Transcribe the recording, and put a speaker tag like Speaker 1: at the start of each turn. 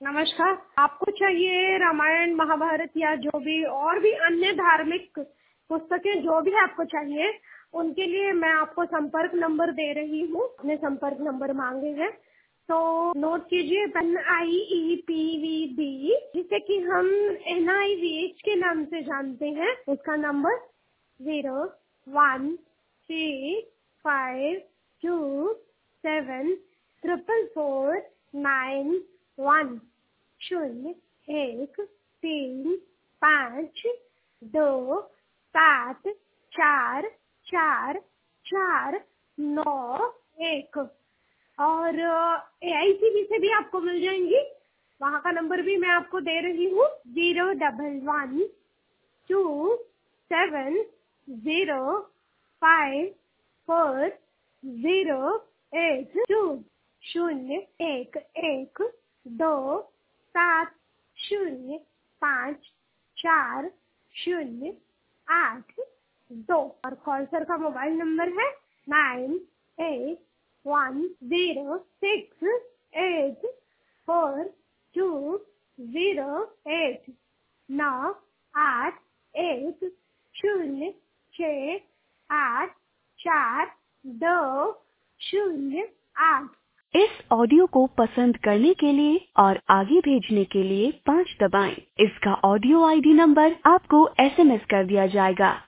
Speaker 1: नमस्कार। आपको चाहिए रामायण महाभारत या जो भी और भी अन्य धार्मिक पुस्तकें जो भी आपको चाहिए, उनके लिए मैं आपको संपर्क नंबर दे रही हूँ। अपने संपर्क नंबर मांगे हैं तो नोट कीजिए। NIEPVB, जिसे कि हम NIVH के नाम से जानते हैं, उसका नंबर 0135274449 0135274449 और AICB से भी आपको मिल जाएंगी। वहाँ का नंबर भी मैं आपको दे रही हूँ 01127054082 01127054082 और कॉलसर का मोबाइल नंबर है 9810684208 9810684208।
Speaker 2: इस ऑडियो को पसंद करने के लिए और आगे भेजने के लिए 5 दबाएं। इसका ऑडियो ID नंबर आपको SMS कर दिया जाएगा।